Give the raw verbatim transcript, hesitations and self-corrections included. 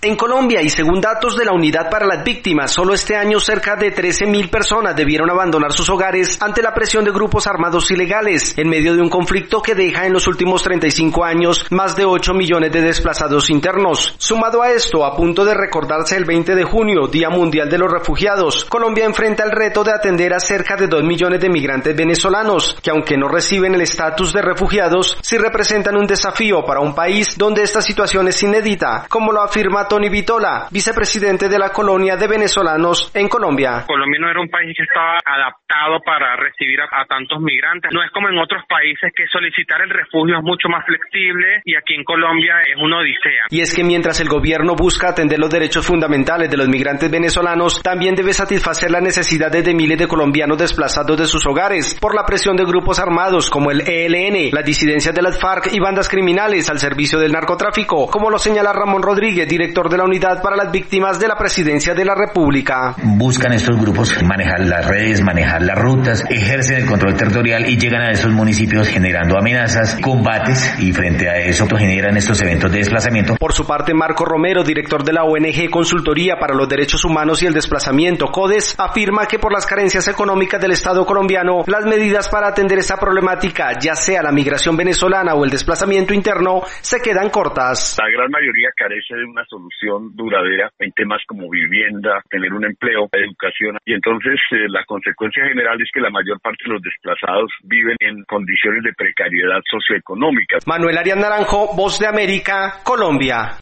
En Colombia, y según datos de la Unidad para las Víctimas, solo este año cerca de trece mil personas debieron abandonar sus hogares ante la presión de grupos armados ilegales, en medio de un conflicto que deja en los últimos treinta y cinco años más de ocho millones de desplazados internos. Sumado a esto, a punto de recordarse el veinte de junio, Día Mundial de los Refugiados, Colombia enfrenta el reto de atender a cerca de dos millones de migrantes venezolanos, que aunque no reciben el estatus de refugiados, sí representan un desafío para un país donde esta situación es inédita, como lo afirma Tony Vitola, vicepresidente de la colonia de venezolanos en Colombia. Colombia no era un país que estaba adaptado para recibir a, a tantos migrantes. No es como en otros países que solicitar el refugio es mucho más flexible y aquí en Colombia es una odisea. Y es que mientras el gobierno busca atender los derechos fundamentales de los migrantes venezolanos, también debe satisfacer las necesidades de miles de colombianos desplazados de sus hogares por la presión de grupos armados como el E L N, las disidencias de las FARC y bandas criminales al servicio del narcotráfico, como lo señala Ramón Rodríguez, director de la Unidad para las Víctimas de la Presidencia de la República. Buscan estos grupos manejar las redes, manejar las rutas, ejercen el control territorial y llegan a esos municipios generando amenazas, combates, y frente a eso generan estos eventos de desplazamiento. Por su parte, Marco Romero, director de la O N G Consultoría para los Derechos Humanos y el Desplazamiento, CODES, afirma que por las carencias económicas del Estado colombiano, las medidas para atender esta problemática, ya sea la migración venezolana o el desplazamiento interno, se quedan cortas. La gran mayoría carece de una solución duradera en temas como vivienda, tener un empleo, educación, y entonces eh, la consecuencia general es que la mayor parte de los desplazados viven en condiciones de precariedad socioeconómica. Manuel Arias Naranjo, Voz de América, Colombia.